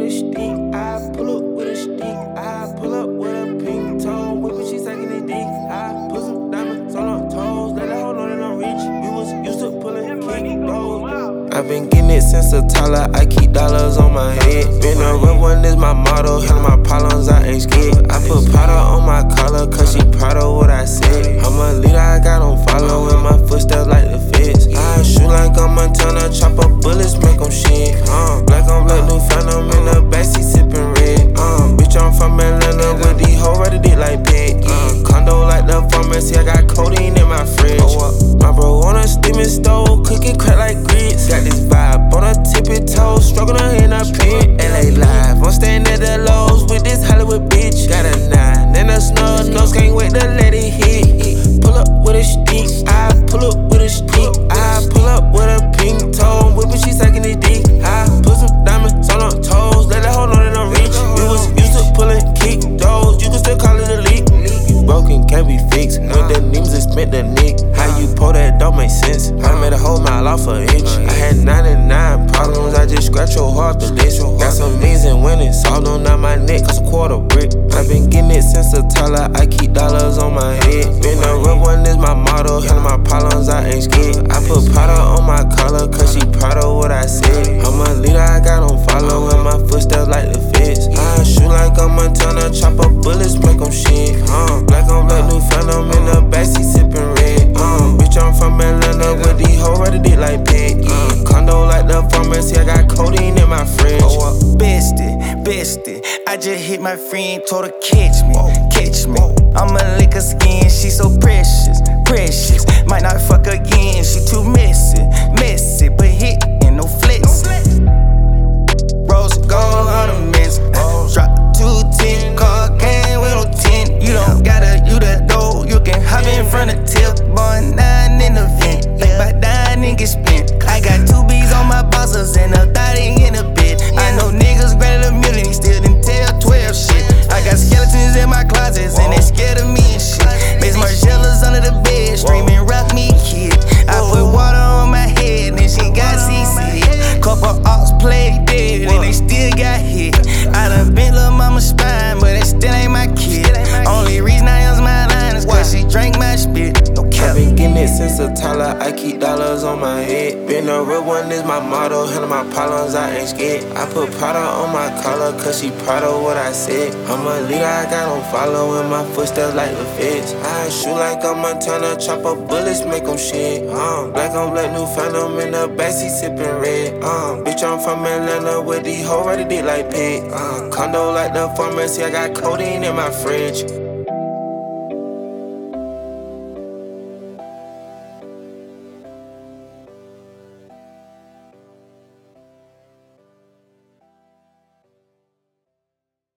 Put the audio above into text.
a stick, I pull up with a stick, I pull up with a pink toe, whipping, she sucking the dick. I put some diamonds on her toes, let her hold on and I'm rich. We was used to pulling kick those. I've been getting it since a toddler, I keep dollars on my head. Been a real one is my motto, handle my problems, I ain't scared. I put powder on my collar, cause she proud of what I said. I'm a leader, I got on follow, in my footsteps like the feds. I shoot like I'm Montana, chop up bullets, make them shit. Black on black, new phantom in the backseat sipping red. Bitch, I'm from Atlanta with these hoes ready dick like pet. Condo like the pharmacy, I got codeine in my fridge. My bro on a steaming stove, cooking crack like grits. Got this vibe on a tippy toe, struggling in a pit. LA live, I'm staying at the Lowe's with this Hollywood bitch. Got a 9 and a snub nose, can't wait to let it hit. Pull up with a stick, I pull up with a stick. I pull up with a pink toe, whipping, she sucking the dick. I put some diamonds on her toes, let her hold on and I'm rich. We was used to pulling kick those, you can still call it a leak. You broken, can't be fixed, with the names and spent the nick. How you pull that don't make sense, I made a whole mile off an inch. I had 99 problems, I just scratch your heart the list. Got some means and winnings, all on out my neck, cause a quarter brick. I've been getting it since a toddler, I keep dollars on my head. Been a real one is my motto, handle my problems, I ain't scared. I put powder on my collar, cause she proud of what I said. I'm a leader, I got on follow, in my footsteps like the feds. I shoot like I'm Montana, chop up bullets, make them shit. Black on black, new phantom in the backseat sipping red. Bitch, I'm from Atlanta with these hoes ready dick like pet. Condo like the pharmacy, I got codeine in my fridge. Bestie, I just hit my friend, told her catch me. I'ma lick her skin, she so precious. Might not fuck again, she too messy, but hit and no flex. Rose gold ornaments, drop 210, car came with no 10. You don't gotta, you the dough, you can hop in front of tip. Boy, 9 in the vent, think about dying and get spent. I got 2 B's on my bosses and a 30 in a bed. I know niggas granted immunity, still didn't tell 12 shit. I got skeletons in my closets and they scared of me and shit. Bass Margielas under the bed, screaming rock me kid. I put water on my head and she got CC. Couple ops played dead and they still got hit. I done bent lil' mama's spine, but it still ain't my kid. Only reason I use my line is cause she drank my spit. No cap. I've been getting it since a toddler, I keep dollars on my head. Been a real one is my motto, handle my problems, I ain't scared. I put powder on my collar, cause she proud of what I said. I'm a leader, I got on follow, in my footsteps like the feds. I shoot like I'm Montana, chop up bullets, make them shit. Black on black, new phantom in the backseat sipping red. Bitch, I'm from Atlanta with these hoes ready dick like pet. Condo like the pharmacy, I got codeine in my fridge.